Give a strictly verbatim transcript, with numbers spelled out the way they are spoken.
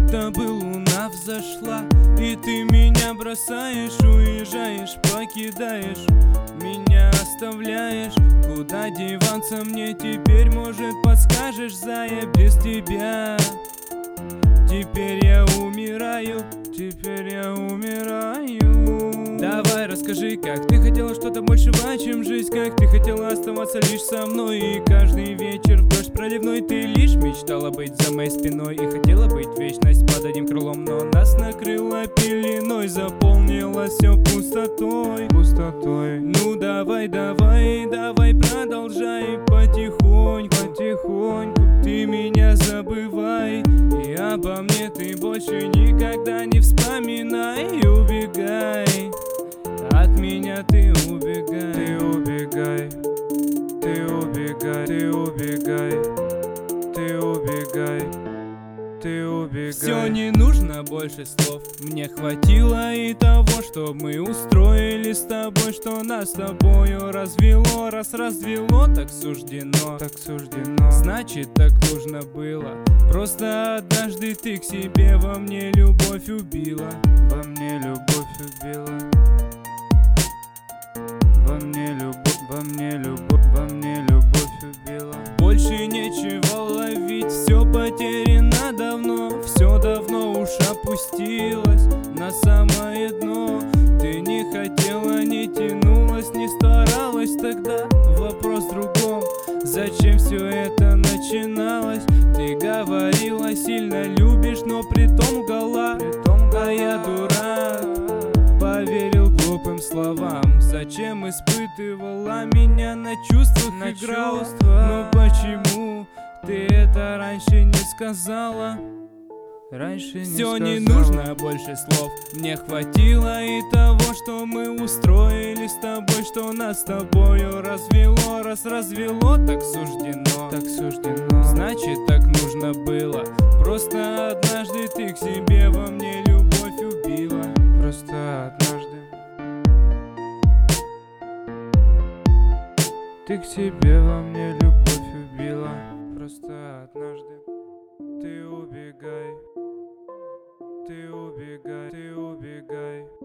будто бы луна взошла, и ты меня бросаешь, уезжаешь, покидаешь, меня оставляешь. Куда деваться мне теперь, может подскажешь, зая, без тебя? Теперь я умираю, теперь я умираю. Давай расскажи, как ты хотела что-то большего, чем жизнь, как ты хотела оставаться лишь со мной. И каждый вечер в дождь проливной ты лишь мечтала быть за моей спиной и хотела быть вечность под одним крылом, но нас накрыло пеленой, заполнилось все пустотой, пустотой. Ну давай, давай, давай продолжай потихоньку, потихоньку. Ты меня забывай, и обо мне ты больше никогда не вспоминай. Убегай, от меня ты убегай, ты убегай, ты убегай, ты убегай, ты убегай, ты убегай. Все, не нужно больше слов, мне хватило и того, что мы устроили с тобой, что нас с тобою развело. Раз развело, так суждено, так суждено. Значит, так нужно было. Просто однажды ты к себе во мне любовь убила, во мне любовь убила, во мне любовь, во мне любовь, во мне любовь убила. Больше нечего ловить, все потеряно давно, все давно уж опустилось на самое дно. Ты не хотела, не тянулась, не старалась тогда. Вопрос в другом, зачем все это начиналось? Ты говорила, сильно любишь, но притом лгала, а я дурак, поверил глупым словам. Зачем испытывала меня на чувствах, на играла? Но почему ты это раньше не сказала? Раньше не Все, не нужно больше слов, мне хватило и того, что мы устроили с тобой, что нас с тобою развело. Раз развело, так суждено, так суждено. Значит, так нужно было. Просто однажды ты к себе во мне любовь убила, просто однажды ты к себе во мне любовь убила, просто однажды. Ты убегай, ты убегай, ты убегай.